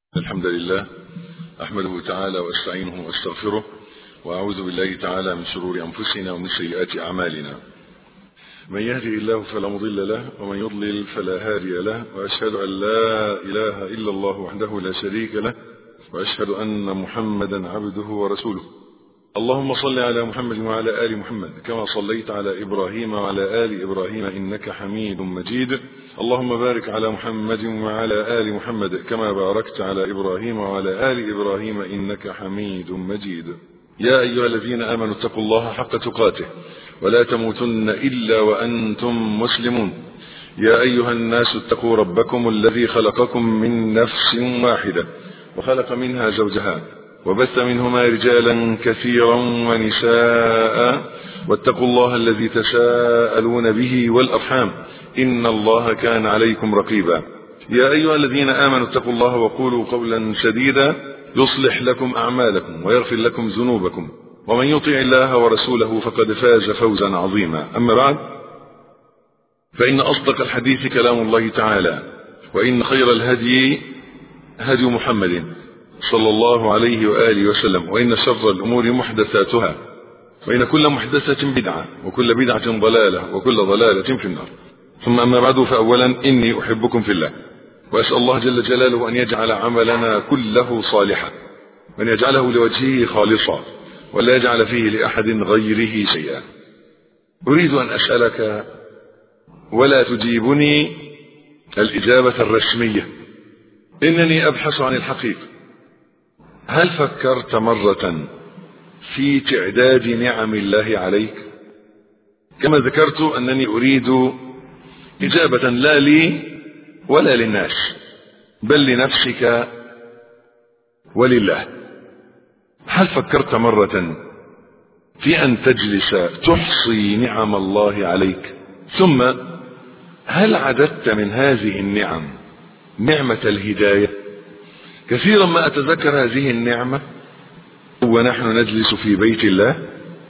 الحمد لله أحمده تعالى واستعينه واستغفره وأعوذ بالله تعالى من شرور أنفسنا ومن سيئات أعمالنا. من يهدي الله فلا مضل له ومن يضلل فلا هادي له، وأشهد أن لا إله إلا الله وحده لا شريك له، وأشهد أن محمدا عبده ورسوله. اللهم صل على محمد وعلى آل محمد كما صليت على إبراهيم وعلى آل إبراهيم إنك حميد مجيد. اللهم بارك على محمد وعلى آل محمد كما باركت على إبراهيم وعلى آل إبراهيم إنك حميد مجيد. يا أيها الذين آمنوا اتقوا الله حق تقاته ولا تموتن إلا وأنتم مسلمون. يا أيها الناس اتقوا ربكم الذي خلقكم من نفس واحدة وخلق منها زوجها وبث منهما رجالا كثيرا ونساء، واتقوا الله الذي تساءلون به والأرحام إن الله كان عليكم رقيبا. يا أيها الذين آمنوا اتقوا الله وقولوا قولا سديدا يصلح لكم أعمالكم ويغفر لكم ذنوبكم، ومن يطع الله ورسوله فقد فاز فوزا عظيما. أما بعد، فإن أصدق الحديث كلام الله تعالى، وإن خير الهدي هدي محمد صلى الله عليه وآله وسلم، وإن شر الأمور محدثاتها، وإن كل محدثة بدعة وكل بدعة ضلالة وكل ضلالة في النار. ثم أما بعد، فأولا إني أحبكم في الله، وأسأل الله جل جلاله أن يجعل عملنا كله صالحا، وأن يجعله لوجهه خالصا، ولا يجعل فيه لأحد غيره شيئا. أريد أن أسألك ولا تجيبني الإجابة الرسمية، إنني أبحث عن الحقيقة. هل فكرت مرة في تعداد نعم الله عليك؟ كما ذكرت أنني أريد إجابة لا لي ولا للناس، بل لنفسك ولله. هل فكرت مرة في أن تجلس تحصي نعم الله عليك؟ ثم هل عددت من هذه النعم نعمة الهداية؟ كثيرا ما أتذكر هذه النعمة ونحن نجلس في بيت الله،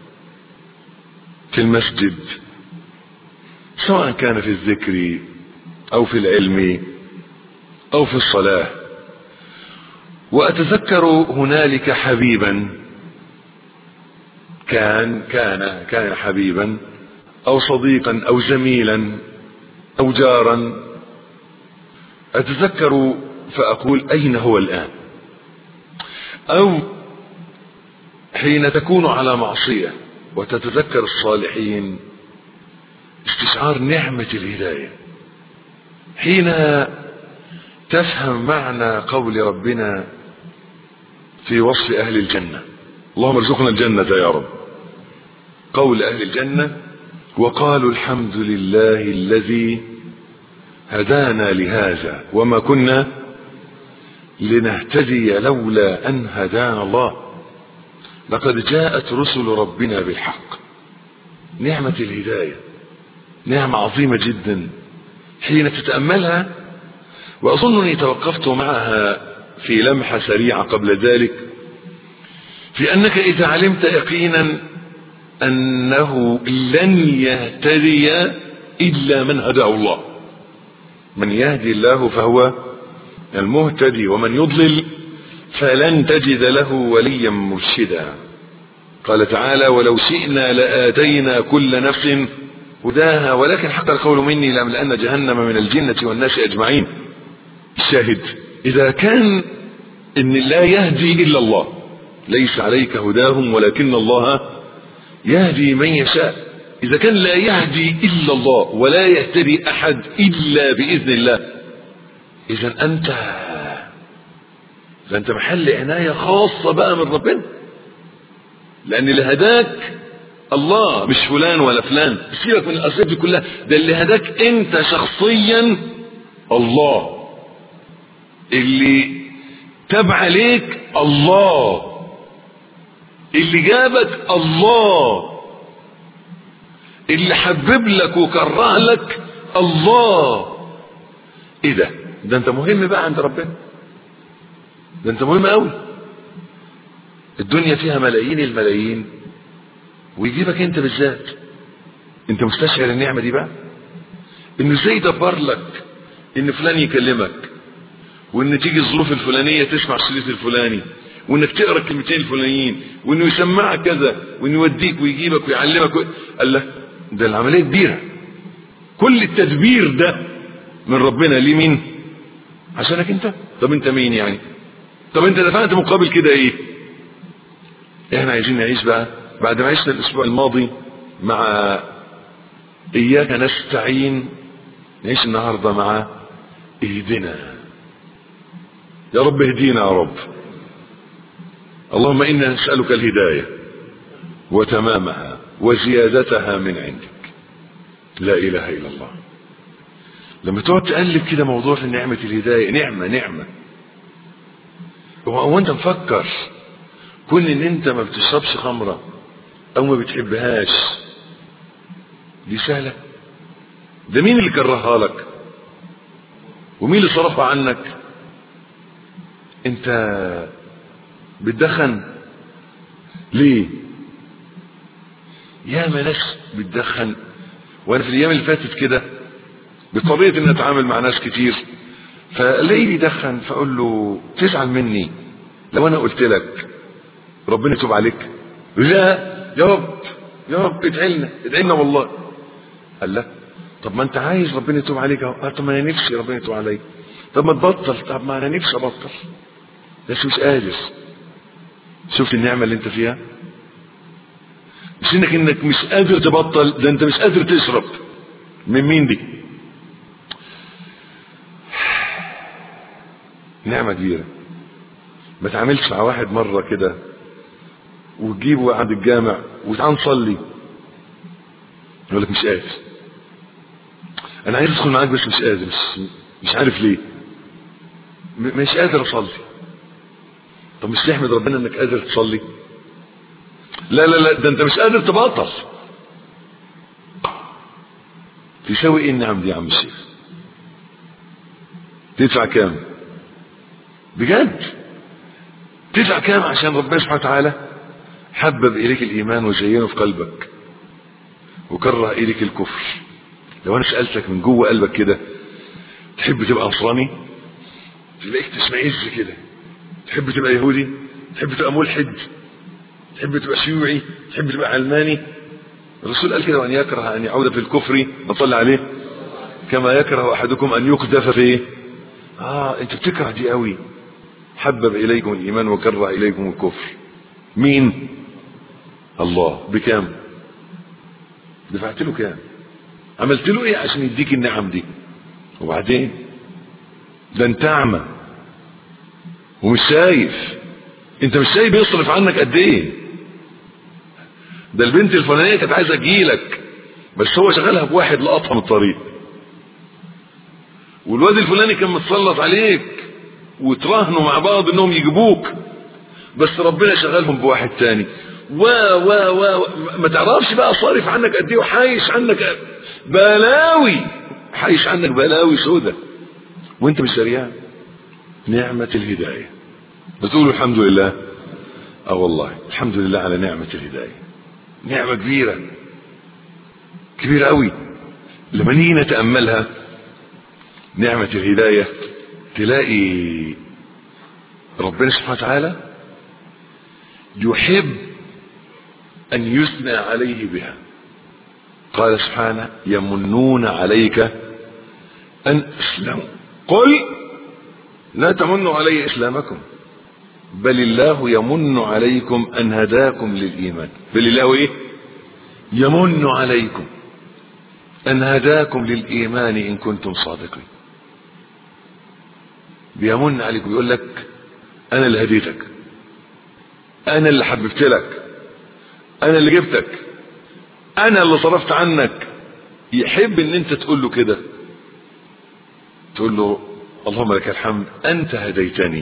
في المسجد، سواء كان في الذكر أو في العلم أو في الصلاة، وأتذكر هنالك حبيبا كان حبيبا أو صديقا أو زميلا أو جارا، أتذكر فأقول أين هو الآن؟ أو حين تكون على معصية وتتذكر الصالحين، استشعار نعمة الهداية، حين تفهم معنى قول ربنا في وصف أهل الجنة، اللهم ارزقنا الجنة يا رب. قول أهل الجنة: وقالوا الحمد لله الذي هدانا لهذا وما كنا لنهتدي لولا أن هدانا الله لقد جاءت رسل ربنا بالحق. نعمة الهداية نعمة عظيمة جدا حين تتأملها، وأظنني توقفت معها في لمحة سريعة قبل ذلك، في أنك إذا علمت يقينا أنه لن يهتدي إلا من هداه الله، من يهدي الله فهو المهتدي، ومن يضلل فلن تجد له وليا مرشدا. قال تعالى: ولو شئنا لآتينا كل نفس هداها ولكن حق القول مني لأملأن جهنم من الجنة والناس أجمعين. الشاهد، إذا كان إن لا يهدي إلا الله، ليس عليك هداهم ولكن الله يهدي من يشاء، إذا كان لا يهدي إلا الله ولا يهتدي أحد إلا بإذن الله، إذا أنت محل عناية خاصة بقى من ربنا، لأن اللي هداك الله مش فلان ولا فلان. سيبك من الأسباب دي كلها، ده اللي هداك أنت شخصيا الله، اللي تبع عليك الله، اللي جابك الله، اللي حبب لك وكره لك الله. ايه ده انت مهم بقى عند ربنا، ده انت مهم قوي. الدنيا فيها ملايين الملايين ويجيبك انت بالذات. انت مستشعر النعمة دي بقى، انه ازاي يدبر لك ان فلان يكلمك وان تيجي الظروف الفلانية تسمع الشريط الفلاني، وانك تقرأ الكلمتين الفلانيين، وانه يسمعك كذا، وانه يوديك ويجيبك ويعلمك قال له ده العملية كبيرة. كل التدبير ده من ربنا ليه؟ مين؟ عشانك انت. طب انت مين يعني؟ طب انت دفعت مقابل كده ايه؟ احنا عايزين نعيش بقى بعد ما عشنا الاسبوع الماضي مع اياك نستعين، نعيش النهاردة مع اهدنا. يا رب اهدينا يا رب. اللهم إنا نسألك الهداية وتمامها وزيادتها من عندك. لا إله إلا الله. لما تقعد تقلب كده موضوع في نعمة الهداية، نعمة هو انت مفكر كون ان انت ما بتشربش خمرة او ما بتحبهاش دي سهلة؟ ده مين اللي كرهها لك؟ ومين اللي صرفها عنك؟ انت بتدخن ليه؟ ياما ناس بتدخن، وانا في الايام اللي فاتت كده بطبيعة ان اتعامل مع ناس كتير، فلاقيه بيدخن فاقول له تزعل مني لو انا قلت لك ربنا يتوب عليك؟ لا يا رب ادعينا والله. قال لا طب ما انت عايز ربنا يتوب عليك اهو. طب ما انا نفسي ربنا يتوب عليك. طب ما تبطل. طب ما انا نفسي ابطل بس مش قادر. شفت النعمة اللي انت فيها؟ مش انك مش قادر تبطل، ده انت مش قادر تشرب. من مين دي؟ نعمة كبيرة. ما تعملش مع واحد مرة كده وتجيبه عند الجامع وتعال نصلي يقول لك مش قادر، انا عايز ادخل معاك بس مش قادر، مش عارف ليه مش قادر اصلي. طب مش تحمد ربنا انك قادر تصلي؟ لا ده انت مش قادر تبطل. تساوي ايه النعم دي يا عم الشيخ؟ تدفع كام بجد؟ تدفع كام عشان ربنا سبحانه وتعالى حبب اليك الايمان وزينه في قلبك وكره اليك الكفر؟ لو انا سألتك من جوه قلبك كده تحب تبقى نصراني؟ تلاقيك تسمعيز كده. تحب تبقى يهودي؟ تحب تبقى ملحد؟ تحب تبقى شيوعي؟ تحب تبقى علماني؟ الرسول قال كده: وان يكره ان يعود في الكفر نصلي عليه كما يكره احدكم ان يقذف فيه. انت بتكره دي قوي. حبب اليكم الايمان وكره اليكم الكفر. مين؟ الله. بكام؟ دفعت له كام؟ عملت له ايه عشان يديك النعم دي؟ وبعدين ده انت اعمى ومش شايف. انت مش شايف بيصرف عنك قد ايه. ده البنت الفلانيه كانت عايزه تجيلك بس هو شغالها بواحد لقطها من الطريق، والواد الفلاني كان متسلط عليك وتراهنوا مع بعض انهم يجيبوك بس ربنا شغالهم بواحد تاني ما تعرفش بقى صارف عنك قد ايه وحايش عنك بلاوي، حايش عنك بلاوي سودة وانت مش دريان. نعمة الهداية. بتقولوا الحمد لله؟ والله الحمد لله على نعمة الهداية. نعمة كبيرة كبيرة قوي. لما نيجي نتأملها نعمة الهداية تلاقي ربنا سبحانه وتعالى يحب أن يثنى عليه بها. قال سبحانه: يمنون عليك أن أسلموا قل لا تمنوا علي إسلامكم بل الله يمن عليكم أن هداكم للإيمان. بل الله إيه؟ يمن عليكم أن هداكم للإيمان إن كنتم صادقين. بيمن عليكم، يقول لك أنا اللي هديتك، أنا اللي حببت لك، أنا اللي جبتك، أنا اللي صرفت عنك. يحب إن أنت تقول له كده، تقول له: اللهم لك الحمد أنت هديتني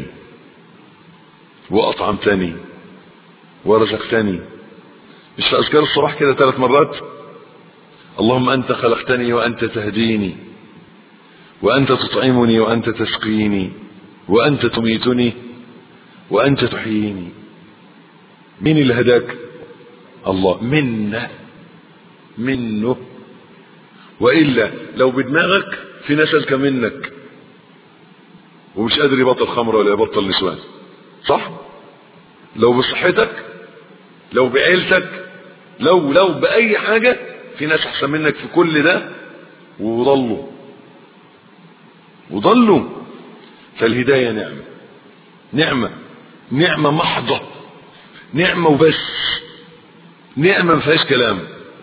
وأطعمتني ورزقتني. مش في أذكار الصباح كده 3 مرات؟ اللهم أنت خلقتني وأنت تهديني وأنت تطعمني وأنت تسقيني وأنت تميتني وأنت تحييني. مين اللي هداك؟ الله. منه. وإلا لو بدماغك في ناس أذكى منك ومش قادر يبطل خمر ولا يبطل نسوان، صح؟ لو بصحتك، لو بعيلتك، لو بأي حاجة، في ناس احسن منك في كل ده وضلوا. فالهداية نعمة محضة، نعمة وبس، نعمة ما فيهاش كلام.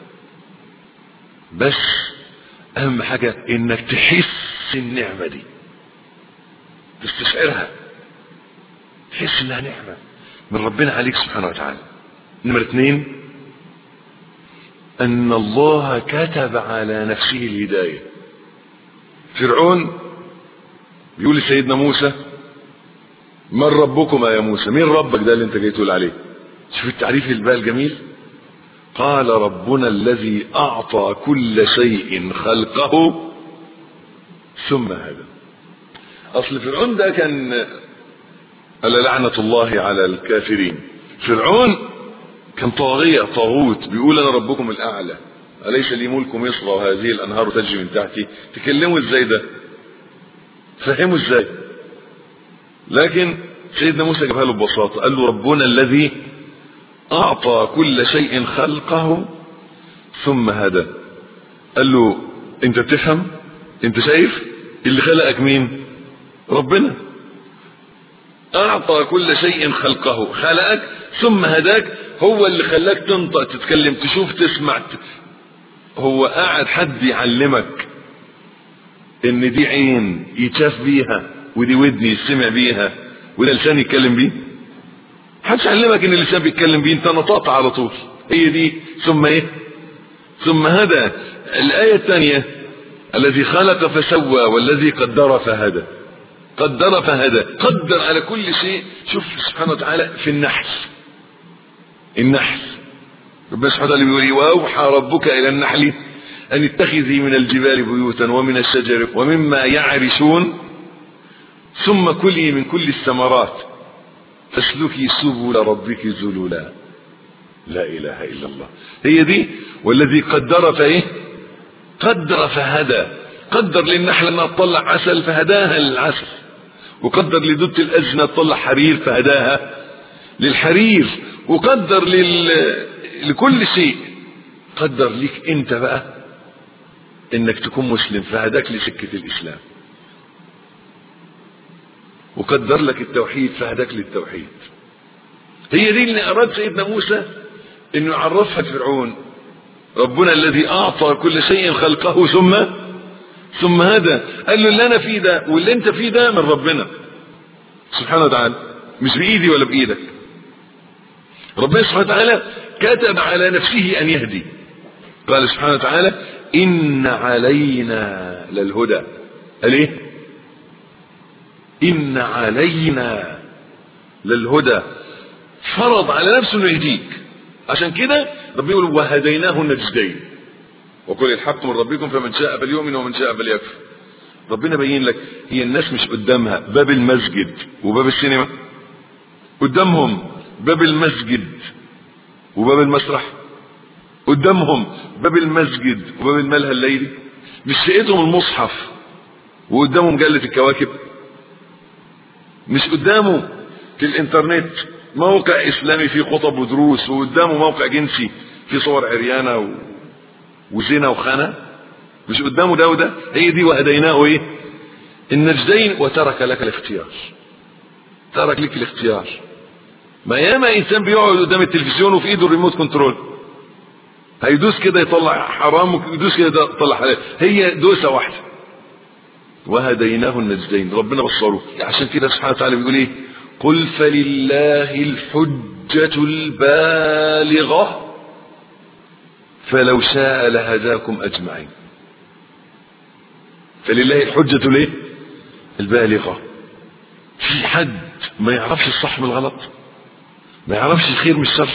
بس اهم حاجة انك تحس النعمة دي، تستشعرها، تحس انها نعمة من ربنا عليك سبحانه وتعالى. نمرة 2، ان الله كتب على نفسه الهداية. فرعون بيقول لسيدنا موسى: من ربكما يا موسى؟ مين ربك ده اللي انت جاي تقول عليه؟ شوف التعريف الباقي الجميل. قال: ربنا الذي اعطى كل شيء خلقه ثم هدى. اصل فرعون ده كان، ألا لعنة الله على الكافرين، فرعون كان طاغوت، بيقول انا ربكم الاعلى، اليس لي ملك مصر وهذه الانهار تجري من تحتي. تكلموا ازاي ده؟ فهموا ازاي؟ لكن سيدنا موسى جابها له ببساطه، قال له: ربنا الذي اعطى كل شيء خلقه ثم هدى. قال له: انت بتفهم؟ انت شايف اللي خلقك مين؟ ربنا. اعطى كل شيء خلقه، خلقك ثم هداك، هو اللي خلاك تنطق، تتكلم، تشوف، تسمع. هو قاعد حد يعلمك ان دي عين يتشاف بيها، ودي ودن يسمع بيها، وده لسان يتكلم بيه؟ محدش علمك ان اللسان بيتكلم بيه، انت نطقت على طول. هي دي ثم ايه؟ ثم هدى. الآية الثانية: الذي خلق فسوى والذي قدر فهدى. قدر فهدى، قدر على كل شيء. شوف سبحانه وتعالى في النحل ربنا سبحانه وتعالى بيقول: واوحى ربك الى النحل ان اتخذي من الجبال بيوتا ومن الشجر ومما يعرشون ثم كلي من كل الثمرات فاسلكي سبل ربك ذللا. لا اله الا الله. هي دي. والذي قدر فايه؟ قدر فهدى. قدر للنحل انها تطلع عسل فهداها للعسل، وقدر لدودة الأجنة تطلع حرير فهداها للحرير، وقدر لكل شيء. قدر ليك انت بقى انك تكون مسلم فهداك لسكة الإسلام، وقدر لك التوحيد فهداك للتوحيد. هي دي اللي أراد سيدنا موسى انه يعرفها فرعون: ربنا الذي أعطى كل شيء خلقه ثم هدى. قال له: اللي انا فيه ده واللي انت فيه ده من ربنا سبحانه وتعالى، مش بايدي ولا بايدك. ربنا سبحانه وتعالى كتب على نفسه ان يهدي. قال سبحانه وتعالى: ان علينا للهدى. قال ايه؟ ان علينا للهدى. فرض على نفسه انه يهديك. عشان كده ربنا يقول: وهديناه النجدين وقل الحق من ربكم فمن شاء فليؤمن ومن شاء فليكفر. ربنا بين لك هي الناس مش قدامها باب المسجد وباب السينما، قدامهم باب المسجد وباب المسرح، قدامهم باب المسجد وباب الملهى الليلي. مش لقيتهم المصحف وقدامهم مجلة الكواكب، مش قدامه في الانترنت موقع اسلامي فيه خطب ودروس، وقدامه موقع جنسي فيه صور عريانة وزنا وخنا. مش قدامه ده وده. هي دي وهديناه ايه؟ النجدين. وترك لك الاختيار، ترك لك الاختيار. ما ياما انسان بيقعد قدام التلفزيون وفي ايده الريموت كنترول، هيدوس كده يطلع حرام ويدوس كده يطلع حلال، هي دوسه واحده. وهديناه النجدين، ربنا بصره. عشان كده سبحانه وتعالى بيقول ايه؟ قل فلله الحجة البالغة فلو شاء لهداكم اجمعين. فلله الحجة ليه؟ البالغة. في حد ما يعرفش الصح من الغلط؟ ما يعرفش الخير من الشر؟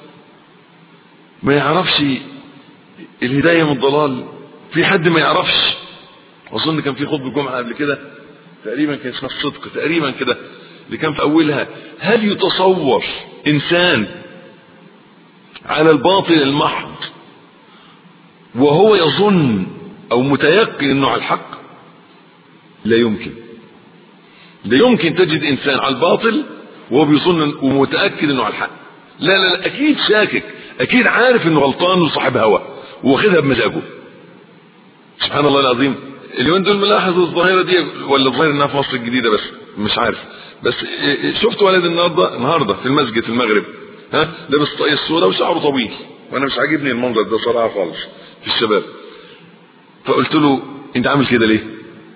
ما يعرفش الهداية من الضلال؟ في حد ما يعرفش؟ اظن كان في خطبة جمعة قبل كده تقريبا كان اسمها الصدق تقريبا كده، اللي كان في اولها: هل يتصور انسان على الباطل المحض وهو يظن او متيقن انه على الحق؟ لا يمكن. لا يمكن تجد انسان على الباطل وهو بيظن ومتاكد انه على الحق. لا لا لا، اكيد شاكك، اكيد عارف انه غلطان وصاحب هوى واخدها بمزاجه. سبحان الله العظيم. اليومين دول ملاحظ الظاهره دي، ولا الظاهر انها في مصر الجديده بس مش عارف. بس شفت ولد النهارده في المسجد في المغرب، لابس طاقية السوداء وشعره طويل، وانا مش عاجبني المنظر ده صراحه خالص في الشباب. فقلت له انت عامل كده ليه؟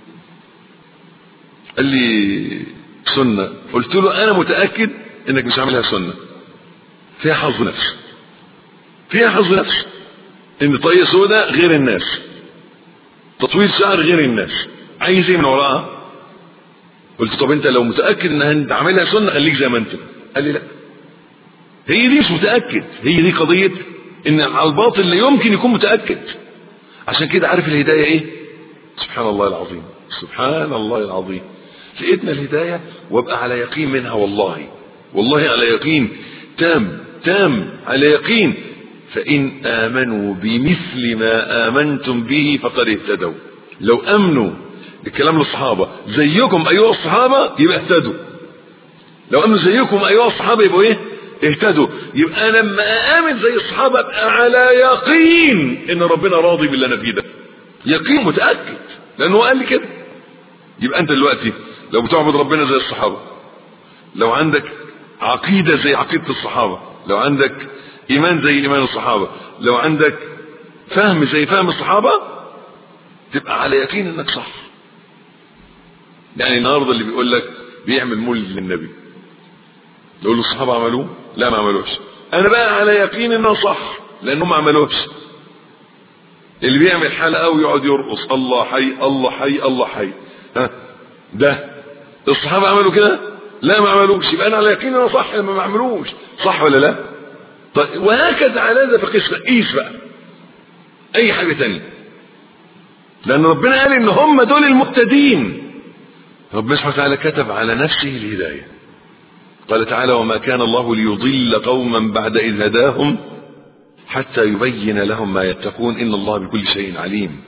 قال لي سنه. قلت له انا متاكد انك مش عاملها سنه، فيها حظ نفس، فيها حظ نفس. ان طاقية سوداء غير الناس، تطويل شعر غير الناس، عايز ايه من وراها؟ قلت طب انت لو متاكد انها انت عاملها سنه خليك زي ما انت. قال لي لا، هي دي مش متاكد، هي دي قضيه ان على الباطل لا يمكن يكون متاكد. عشان كده عارف الهدايه ايه؟ سبحان الله العظيم، سبحان الله العظيم. لقيتنا الهدايه وابقى على يقين منها، والله والله على يقين تام على يقين. فان امنوا بمثل ما امنتم به فقد اهتدوا. لو امنوا الكلام للصحابه زيكم ايها الصحابه يبقى اهتدوا. لو امنوا زيكم ايها الصحابه يبقوا ايه؟ اهتدوا. يبقى لما امن زي الصحابه ابقى على يقين ان ربنا راضي باللي انا فيه ده، يقين متاكد لانه قال لي كده. يبقى انت دلوقتي لو بتعبد ربنا زي الصحابه، لو عندك عقيده زي عقيده الصحابه، لو عندك ايمان زي ايمان الصحابه، لو عندك فهم زي فهم الصحابه، تبقى على يقين انك صح. يعني النهارده اللي بيقول لك بيعمل مولد للنبي، يقول له الصحابه عملوه؟ لا ما عملوش. انا بقى على يقين انه صح لانهم ما عملوش. اللي بيعمل حلقه ويقعد يرقص الله حي الله حي الله حي، ده الصحابه عملوا كده؟ لا ما عملوش. يبقى انا على يقين انه صح لما ما عملوش، صح ولا لا؟ طيب وهكذا على هذا فقيس بقى اي حاجه تانية، لان ربنا قال ان هم دول المهتدين. ربنا سبحانه وتعالى كتب على نفسه الهدايه، قال تعالى وما كان الله ليضل قوما بعد إذ هداهم حتى يبين لهم ما يتقون إن الله بكل شيء عليم.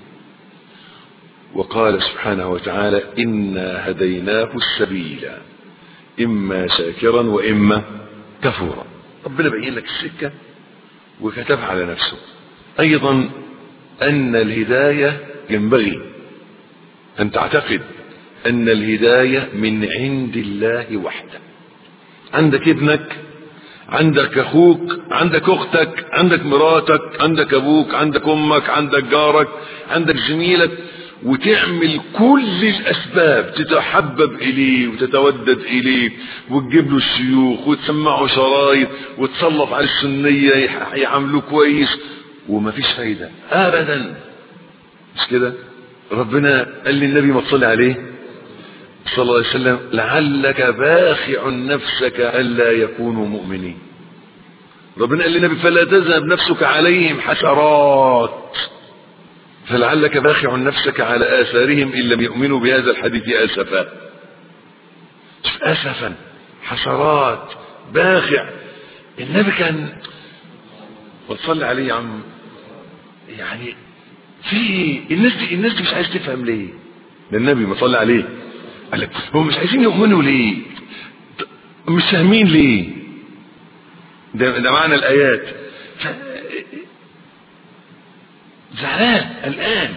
وقال سبحانه وتعالى إنا هديناه السبيل إما شاكرا وإما كفورا. ربنا بين لك السكة وكتبها على نفسه. أيضا أن الهداية ينبغي أن تعتقد أن الهداية من عند الله وحده. عندك ابنك، عندك اخوك، عندك اختك، عندك مراتك، عندك ابوك، عندك امك، عندك جارك، عندك زميلك، وتعمل كل الاسباب تتحبب اليه وتتودد اليه وتجيب له الشيوخ وتسمعه شرايط وتسلط على السنيه يعملوه كويس، ومفيش فايده ابدا. مش كده؟ ربنا قال للنبي ما تصلي عليه صلى الله عليه وسلم لعلك باخع نفسك ألا يكونوا مؤمنين. ربنا قال للنبي فلا تذهب نفسك عليهم حسرات، فلعلك باخع نفسك على آثارهم إن لم يؤمنوا بهذا الحديث أسفا. أسفا، حسرات، باخع. النبي كان وتصلي عليه يا عم، يعني في الناس دي مش عايز تفهم ليه. النبي ما صلى عليه قال لك هم مش عايزين يؤمنوا ليه؟ مش فاهمين ليه؟ ده معنى الآيات. زعلان الآن.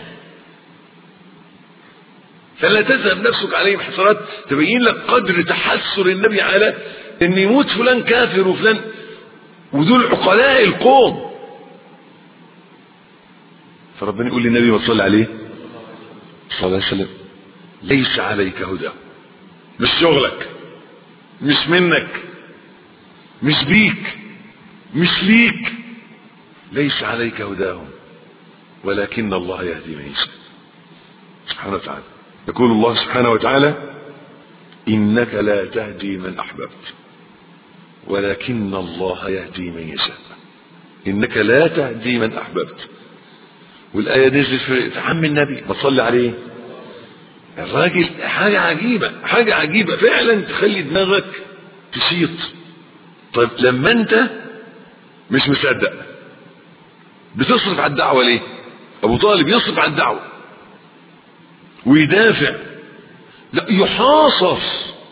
فلا تذهب نفسك عليهم حسرات، تبين لك قدر تحسر النبي على ان يموت فلان كافر وفلان، ودول عقلاء القوم. فربنا يقول للنبي ما تصلي عليه صلى الله عليه وسلم ليس عليك هدى، مش شغلك، مش منك، مش بيك، مش ليك. ليس عليك هداهم ولكن الله يهدي من يشاء سبحانه وتعالى. يقول الله سبحانه وتعالى إنك لا تهدي من أحببت ولكن الله يهدي من يشاء. إنك لا تهدي من أحببت. والآية نزلت في عم النبي ما تصلي عليه. الراجل حاجة عجيبة فعلا تخلي دماغك تشيط. طيب لما انت مش مصدق بتصرف على الدعوة ليه؟ ابو طالب يصرف على الدعوة ويدافع، لا يحاصر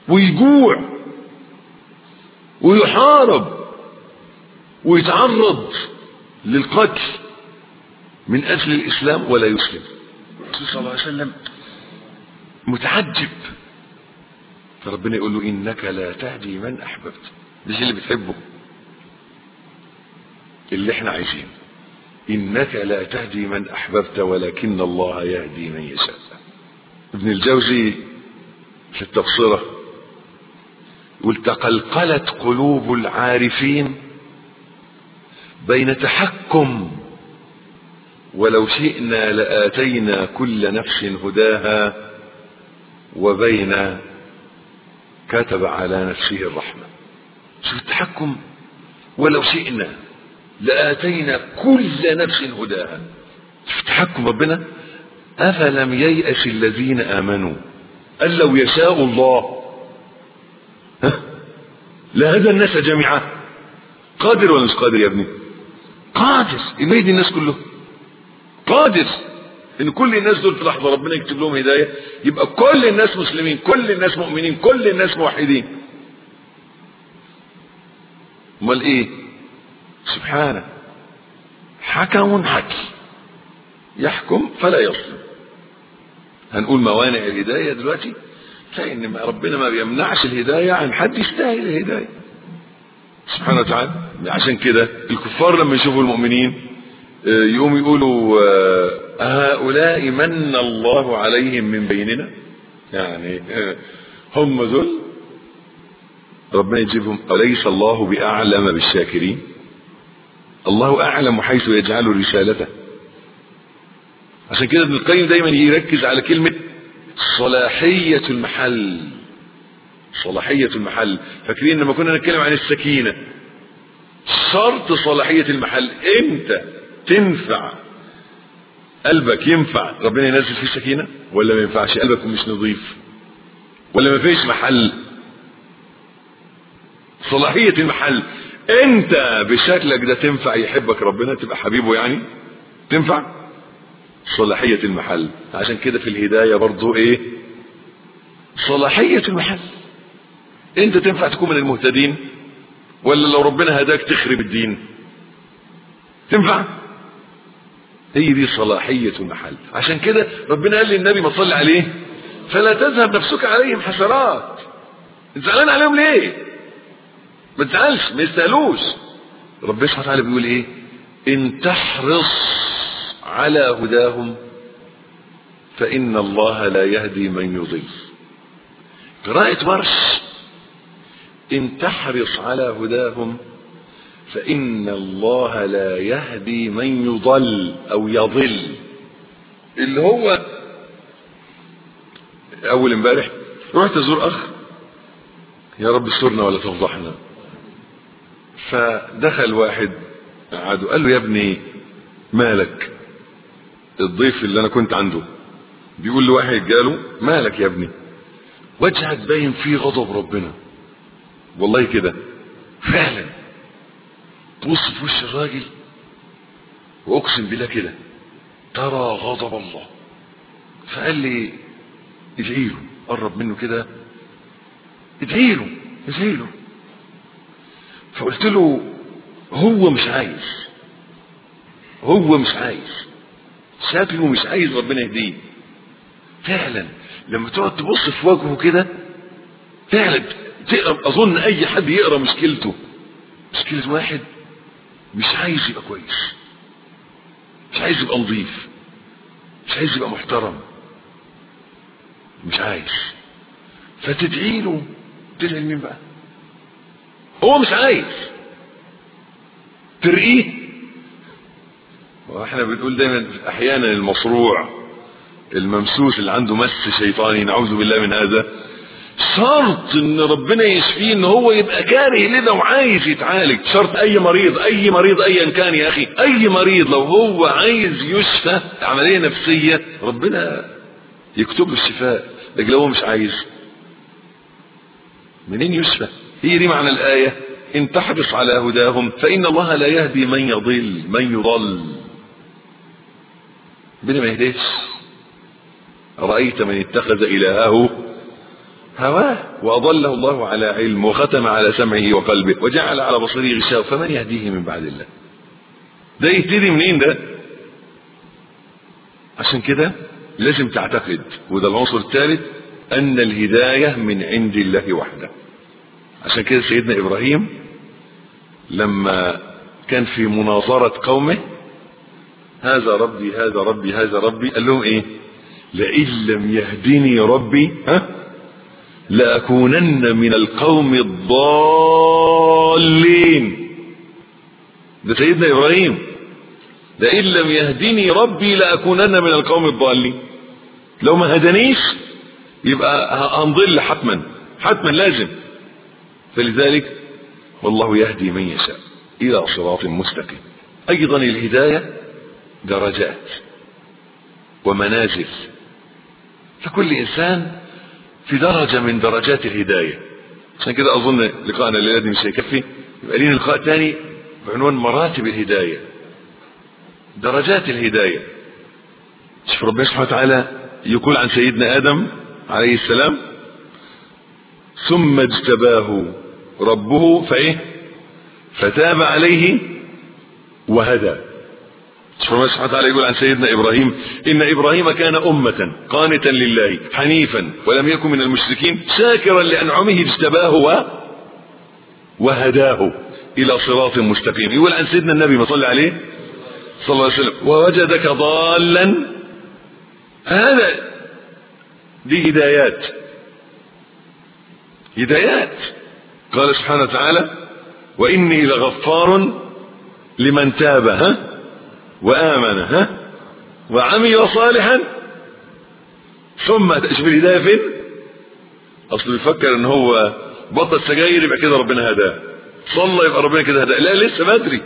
ويجوع ويحارب ويتعرض للقتل من أجل الإسلام ولا يسلم. صلى الله عليه وسلم متعجب، فربنا يقول له إنك لا تهدي من أحببت. مش اللي بتحبه اللي احنا عايزينه، إنك لا تهدي من أحببت ولكن الله يهدي من يشاء. ابن الجوزي في التبصرة يقول تقلقلت قلوب العارفين بين تحكم ولو شئنا لآتينا كل نفس هداها وبين كتب على نفسه الرحمة. شوف التحكم، ولو شئنا لآتينا كل نفس هداها. شوف تحكم ربنا. أفلم ييأس الذين آمنوا أن لو يشاء الله لهدى الناس جميعا. قادر ولا مش قادر يا ابني؟ قادر إنه يهدي الناس كله، قادر إن كل الناس دول في لحظة ربنا يكتب لهم هداية، يبقى كل الناس مسلمين، كل الناس مؤمنين، كل الناس موحدين. امال ايه؟ سبحانه حكم حكي يحكم فلا يظلم. هنقول موانع الهداية دلوقتي، فإن ربنا ما بيمنعش الهداية عن حد يستاهل الهداية سبحانه وتعالى. عشان كده الكفار لما يشوفوا المؤمنين يقوم يقولوا هؤلاء من الله عليهم من بيننا، يعني هم دول ربنا يجيبهم. أليس الله بأعلم بالشاكرين؟ الله أعلم حيث يجعل رسالته. عشان كده ابن القيم دايما يركز على كلمة صلاحية المحل. صلاحية المحل. فاكرين لما كنا نتكلم عن السكينة، شرط صلاحية المحل. انت تنفع قلبك، ينفع ربنا ينزل فيه سكينة ولا ما ينفعش؟ قلبك مش نظيف ولا ما فيش محل. صلاحية المحل. انت بشكلك ده تنفع يحبك ربنا، تبقى حبيبه يعني، تنفع صلاحية المحل. عشان كده في الهداية برضو ايه؟ صلاحية المحل. انت تنفع تكون من المهتدين ولا لو ربنا هداك تخرب الدين؟ تنفع؟ هي دي صلاحية المحل. عشان كده ربنا قال للنبي ما تصلي عليه فلا تذهب نفسك عليهم حسرات. انت زعلان عليهم ليه؟ ما تزعلش، ما يستاهلوش. ربنا سبحانه وتعالى بيقول ايه؟ ان تحرص على هداهم فإن الله لا يهدي من يضل. قراءة ورش إن تحرص على هداهم فإن الله لا يهدي من يضل أو يضل. اللي هو أول امبارح رحت أزور أخ، يا رب استرنا ولا تفضحنا. فدخل واحد قعد قال له يا ابني مالك؟ الضيف اللي أنا كنت عنده بيقول لواحد جاله مالك يا ابني؟ وجهك باين فيه غضب ربنا. والله كده فعلا، تبص في وش الراجل واقسم بالله كده ترى غضب الله. فقال لي ادعي له، قرب منه كده ادعي له ادعي له. فقلت له هو مش عايز، هو مش عايز، شكله مش عايز ربنا يهديه. فعلا لما تقعد تبص في وجهه كده فعلا تقرا، اظن اي حد يقرا مشكلته، مشكلة واحد مش عايز يبقى كويس، مش عايز يبقى نظيف، مش عايز يبقى محترم، مش عايز. فتدعي له، تدعي لمين بقى؟ هو مش عايز ترقيه. واحنا بنقول دايما احيانا المصروع الممسوس اللي عنده مس شيطاني، نعوذ بالله من هذا، شرط ان ربنا يشفيه ان هو يبقى كاره لده وعايز يتعالج. شرط اي مريض، اي مريض ايا كان يا اخي، اي مريض لو هو عايز يشفى عملية نفسية ربنا يكتب له الشفاء. لكن لو هو مش عايز منين يشفى؟ هي دي معنى الآية إن تحرص على هداهم فإن الله لا يهدي من يضل من يضل. ربنا ما يهديش. أرأيت من اتخذ إلهه هواه، وأضله الله على علم، وختم على سمعه وقلبه، وجعل على بصره غشاوة، فمن يهديه من بعد الله؟ ده يهتدي منين ده؟ عشان كده لازم تعتقد، وده العنصر الثالث، أن الهداية من عند الله وحده. عشان كده سيدنا إبراهيم لما كان في مناظرة قومه، هذا ربي هذا ربي هذا ربي، قال لهم ايه؟ لئن لم يهدني ربي لأكونن من القوم الضالين. ده سيدنا إبراهيم، لئن لم يهدني ربي لأكونن من القوم الضالين. لو ما هدنيش يبقى هنضل حتما، حتما لازم. فلذلك والله يهدي من يشاء إلى صراط مستقيم. أيضا الهداية درجات ومنازل، فكل إنسان في درجة من درجات الهداية. عشان كده أظن لقاءنا الليلة دي مش هيكفي، يبقى لنا لقاء تاني بعنوان مراتب الهداية، درجات الهداية. شوف ربنا سبحانه وتعالى يقول عن سيدنا آدم عليه السلام: ثم اجتباه ربه فتاب عليه وهدى. شوف ربنا سبحانه وتعالى يقول عن سيدنا إبراهيم: إن إبراهيم كان أمة قانتا لله حنيفا ولم يكن من المشركين شاكرا لأنعمه اجتباه وهداه إلى صراط مستقيم. يقول عن سيدنا النبي ما صلى عليه صلى الله عليه وسلم: ووجدك ضالا. هذا دي هدايات. قال سبحانه وتعالى: وإني لغفار لمن تاب وآمن وعمل صالحا ثم. شوف الهداية فين؟ أصل بيفكر ان هو بطل سجاير يبقى كده ربنا هداه، صلى يبقى ربنا كده هداه. لا، لسه بدري،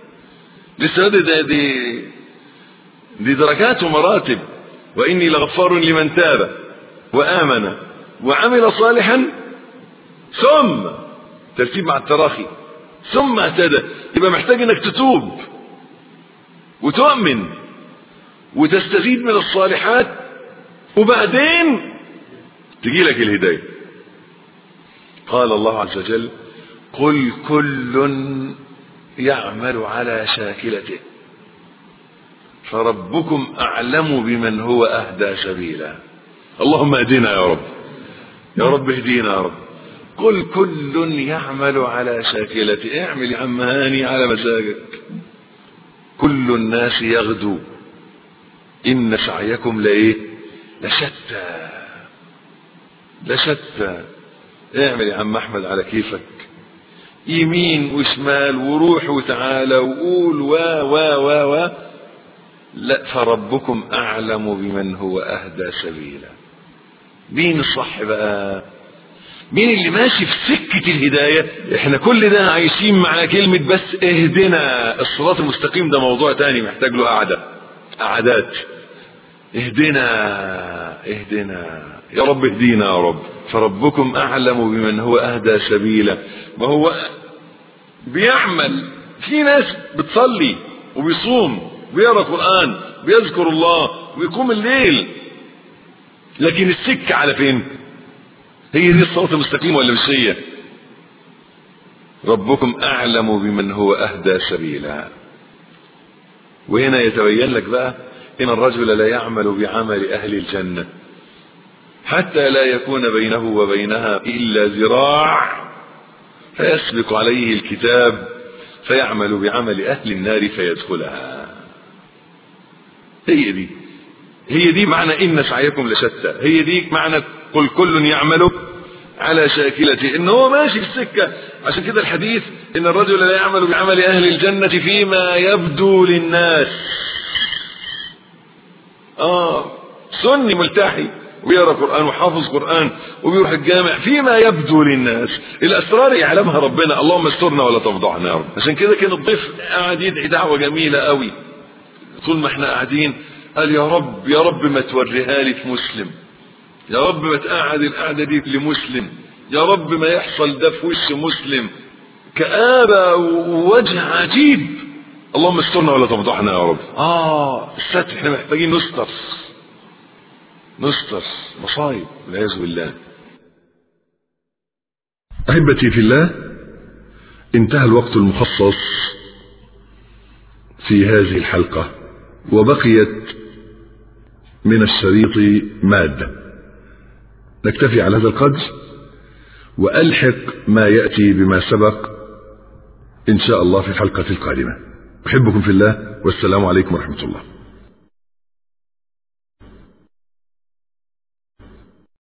دي درجات ومراتب. وإني لغفار لمن تاب وآمن وعمل صالحا ثم، ترتيب مع التراخي، ثم اهتدى. يبقى محتاج انك تتوب وتؤمن وتستفيد من الصالحات، وبعدين تجي لك الهداية. قال الله عز وجل: قل كل يعمل على شاكلته فربكم أعلم بمن هو أهدى سبيلا. اللهم اهدنا يا رب، يا رب اهدينا يا رب. قل كل يعمل على شاكلته، اعمل يا عم هاني على مزاجك. كل الناس يغدو إن سعيكم لشتى. اعمل يا عم أحمد على كيفك، يمين وشمال وروح وتعالى وقول و لا، فربكم أعلم بمن هو أهدى سبيلا. مين الصح بقى؟ مين اللي ماشي في سكة الهداية؟ احنا كل ده عايشين مع كلمة بس اهدنا. الصراط المستقيم ده موضوع تاني محتاج له قعدات. اهدنا يا رب، اهدينا يا رب. فربكم أعلم بمن هو أهدى سبيلا. ما هو بيعمل، في ناس بتصلي وبيصوم ويقرأ قرآن ويذكر الله ويقوم الليل، لكن السكة على فين؟ هي دي الصراط المستقيم ولا مش هي؟ ربكم أعلم بمن هو أهدى سبيلا. وهنا يتبين لك بقى إن الرجل لا يعمل بعمل أهل الجنة حتى لا يكون بينه وبينها إلا ذراع فيسبق عليه الكتاب فيعمل بعمل أهل النار فيدخلها. هي دي معنى إن سعيكم لشتى. هي دي معنى قل كل يعمل على شاكلته، إن هو ماشي في السكة. عشان كده الحديث إن الرجل لا يعمل بعمل أهل الجنة فيما يبدو للناس. سني ملتحي ويقرأ قرآن وحافظ قرآن وبيروح الجامع، فيما يبدو للناس. الأسرار يعلمها ربنا. اللهم استرنا ولا تفضحنا يا رب. عشان كده كان الضيف قاعد يدعي دعوة جميلة قوي. طول ما احنا قاعدين قال: يا رب ما توريها لي في مسلم، يا رب ما تقعد القعدة دي لمسلم، يا رب ما يحصل ده في وش مسلم. كآبة ووجه عجيب. اللهم استرنا ولا تفضحنا يا رب. الستر، احنا محتاجين نستر مصايب والعياذ بالله. أحبتي في الله، انتهى الوقت المخصص في هذه الحلقة، وبقيت من الشريط مادة. نكتفي على هذا القدر وألحق ما يأتي بما سبق إن شاء الله في الحلقة القادمة. أحبكم في الله، والسلام عليكم ورحمة الله.